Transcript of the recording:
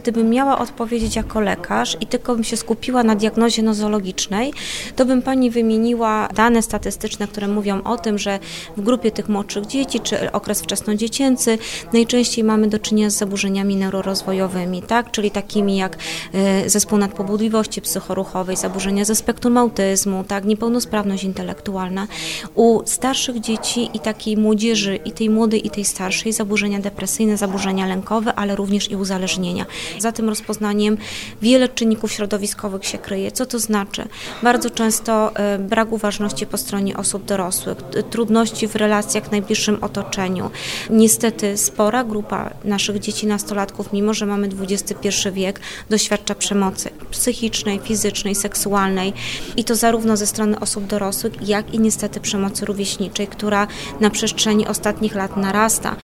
gdybym miała odpowiedzieć jako lekarz i tylko bym się skupiła na diagnozie nozologicznej, to bym pani wymieniła dane statystyczne, które mówią o tym, że w grupie tych młodszych dzieci, czy okres wczesnodziecięcy, najczęściej mamy do czynienia z zaburzeniami neurorozwojowymi, tak? Czyli takimi jak zespół nadpobudliwości psychoruchowej, zaburzenia ze spektrum autyzmu, tak? Niepełnosprawność intelektualna. U starszych dzieci i takiej młodzieży, i tej młodej, i tej starszej, zaburzenia depresyjne, zaburzenia lękowe, ale również i uzależnienia. Za tym rozpoznaniem wiele czynników środowiskowych się kryje. Co to znaczy? Bardzo często brak uważności po stronie osób dorosłych, trudności w relacjach w najbliższym otoczeniu. Niestety spora grupa naszych dzieci, nastolatków, mimo że mamy XXI wiek, doświadcza przemocy psychicznej, fizycznej, seksualnej i to zarówno ze strony osób dorosłych, jak i niestety przemocy rówieśniczej, która na przestrzeni ostatnich lat narasta.